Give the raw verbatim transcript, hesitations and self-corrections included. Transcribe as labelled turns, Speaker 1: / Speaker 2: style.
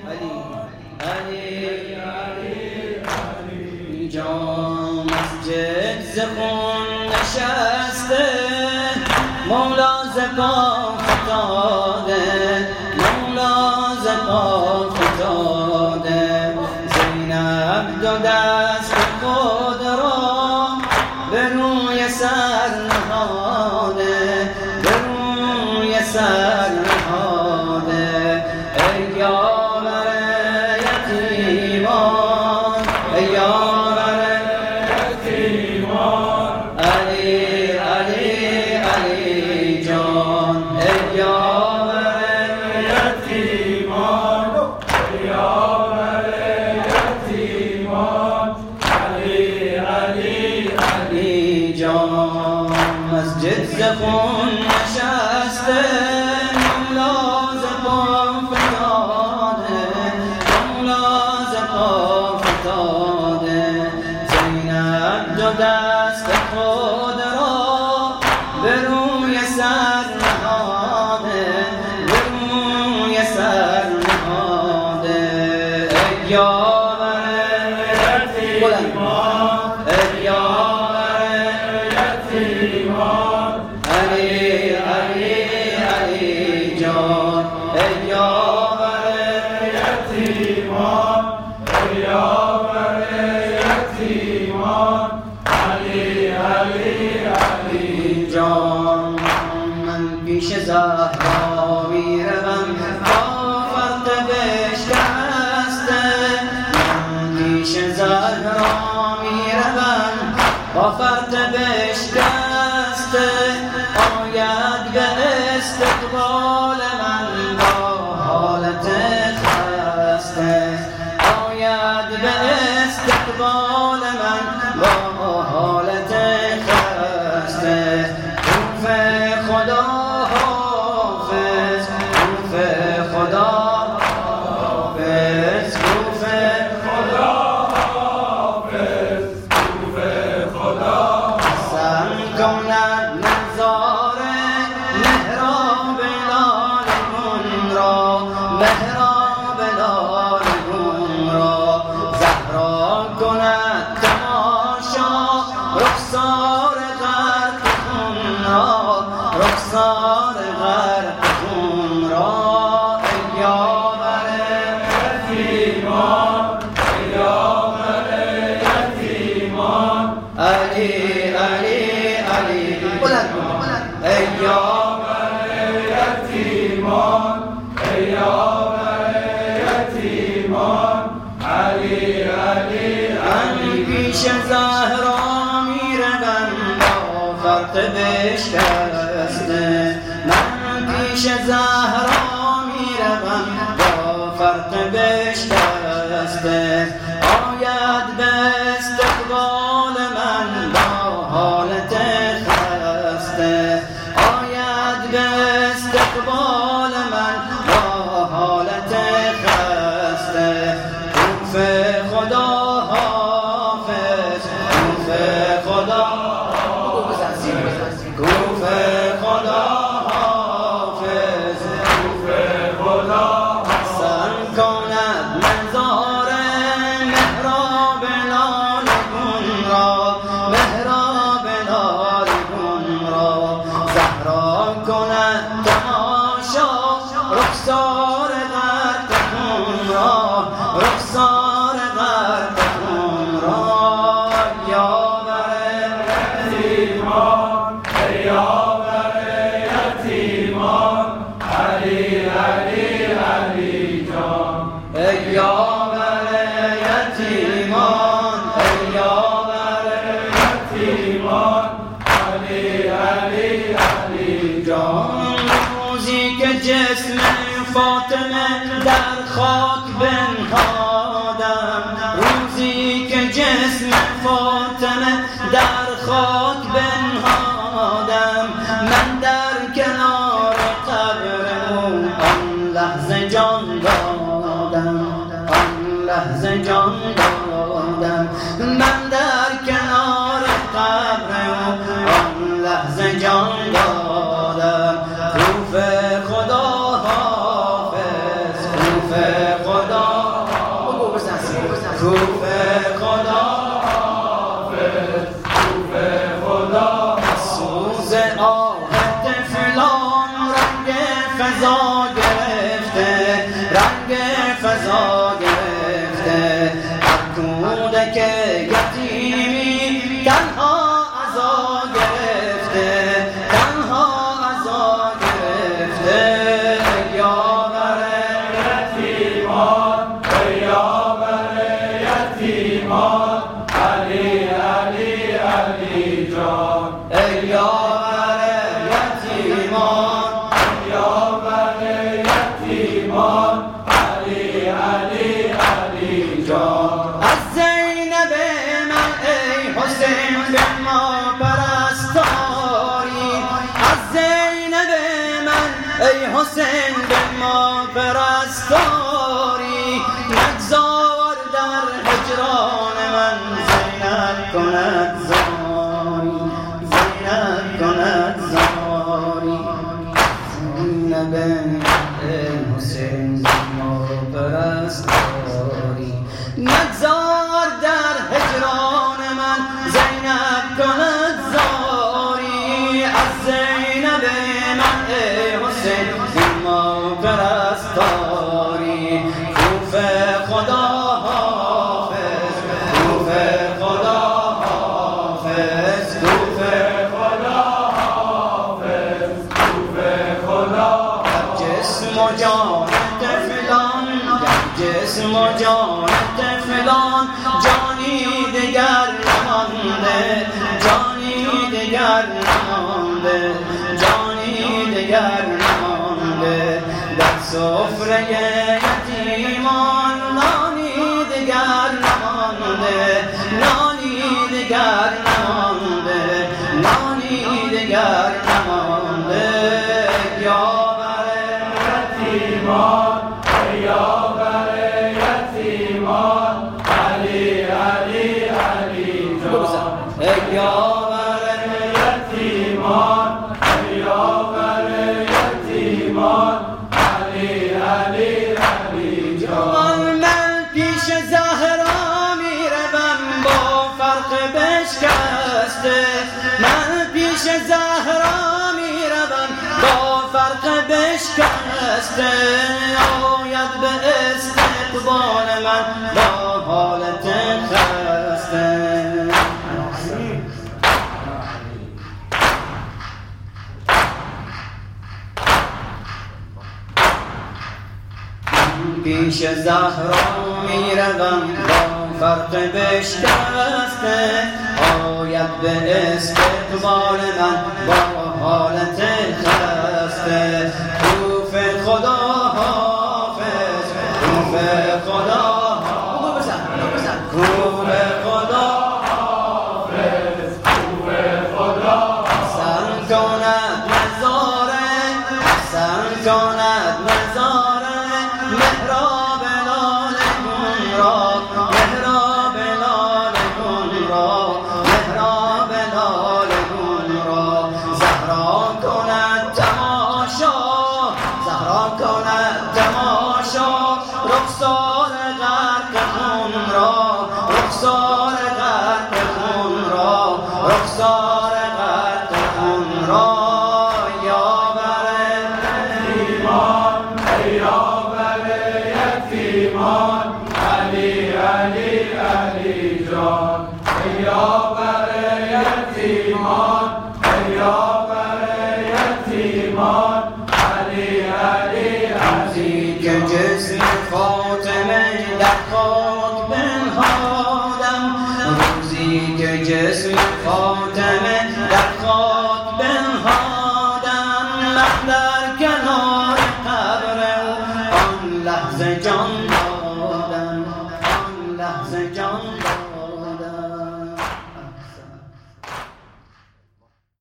Speaker 1: علی علی جان مسجد زخون نشسته مولا زبا فتاده مولا زبا فتاده زینب دو دست خود را به روی سر نهاده به روی سر نهاده ای یاور یتیمان ای یاور یتیمان علی علی علی جان ای یاور
Speaker 2: یتیمان ای یاور یتیمان علی علی
Speaker 1: علی جان مسجد زخون نشسته مولا زبا فتاده مولا زبا فتاده زینب دو دست خود را به روی سر نهاده به روی سر نهاده ای یاور یتیمان ای یاور
Speaker 2: یتیمان
Speaker 1: علی علی علی جان ای یاور
Speaker 2: یتیمان ای یاور یتیمان علی علی علی
Speaker 1: جان من پیش زهرا میروم با فرد بشکسته من پیش زهرا میروم با فرد بشکسته آید به استقبال من با حالت خسته آید به استقبال من با حالت خسته خوف خدا حافظ خوف خدا حافظ خوف
Speaker 2: خدا حافظ خوف خدا
Speaker 1: حسن کند نظاره محراب لالگون را محراب لالگون را زهرا کند تماشا رخسار غرق خون را رخسار غرق خون را ای یاور
Speaker 2: یتیمان ای یاور یتیمان
Speaker 1: علی علی علی بلند بلند ای یاور
Speaker 2: یتیمان ای یاور یتیمان علی علی
Speaker 1: من پیش زهرا میروم با فرق بشکسته من پیش زهرا میروم با فرق بشکسته آید به استقبال من با حالت خسته آید به استقبال من با حالت خسته خوف خدا حافظ خوف خدا خوف خدا حافظ
Speaker 2: خوف خدا
Speaker 1: حسن کند منظار محراب لالگون را محراب لالگون را زهرا کند تماشا رخسار غرق خون را رخسار غرق خون را یاور
Speaker 2: یتیمان ای یاور یتیمان علی علی علی جان
Speaker 1: ای یاور یتیمان ای یاور
Speaker 2: یتیمان علی علی علی
Speaker 1: جان روزی که جسم فاطمه در خاک بنهادم روزی که جسم فاطمه در خاک بنهادم من در کنار قبر او آن لحظه جان دادم آن لحظه جان دادم من در کنار قبر او آن لحظه جان دادم خوف خدا حافظ خوف خدا فضا گرفته، رنگ فضا گرفته. هر کودک یتیمی تنها عزا گرفته، تنها عزا گرفته. ای یاور
Speaker 2: یتیمان، ای یاور یتیمان، علی علی علی جان.
Speaker 1: ای یاور یتیمان،
Speaker 2: ای یاور یتیمان، علی علی علی جان.
Speaker 1: از زینب من ای حسین به ما پرستاری، از زینب من ای حسین به ما پرستاری. نگذار در هجران من زینب کند زاری، زینب کند زاری. زینب ای حسین به ما پرستاری. نگذار در هجران من زینب کند زاری. از زینب من ای حسین به ما پرستاری. کوف خدا حافظ، کوف خدا حافظ، کوف
Speaker 2: خدا حافظ، کوف خدا
Speaker 1: جسم و جان طفلان، جسم و جان طفلان. جانی دگر نمانده، جانی دگر نمانده، جانی دگر نمانده. در سفره یتیمان نانی دگر نمانده، نانی دگر نمانده، نانی دگر نمانده. یاور
Speaker 2: یتیمان، ای یاور یتیمان، علی علی علی جان.
Speaker 1: ای یاور
Speaker 2: یتیمان، ای یاور یتیمان، علی علی علی جان.
Speaker 1: من پیش زهرا میروم با فرق بشکسته، من پیش زهرا میروم با فرق بشکسته. آید به استقبال من با حالت خسته. پیش زهرا میروم با فرق بشکسته. آید به استقبال من با حالت خسته. کوف خدا حافظ، کوف خدا حافظ، کوف خدا
Speaker 2: حافظ، کوف خدا
Speaker 1: حسن کند نظاره، حسن کند نظاره. محراب لال کن را، محراب لال کن را، محراب لال کن را. زهرا کند تماشا، زهرا کند تماشا. رخسار غرق خون را، رخسار غرق خون را، رخسار غرق خون را. یاور
Speaker 2: یتیمان، ای یاور یتیمان، علی علی علی جان. ای یاور یتیمان، ای یاور یتیمان، علی علی علی
Speaker 1: که جسم فاطمه در خاک بنهادم، روزی که جسم فاطمه در خاک بنهادم. من در کنار قبر او آن لحظه جان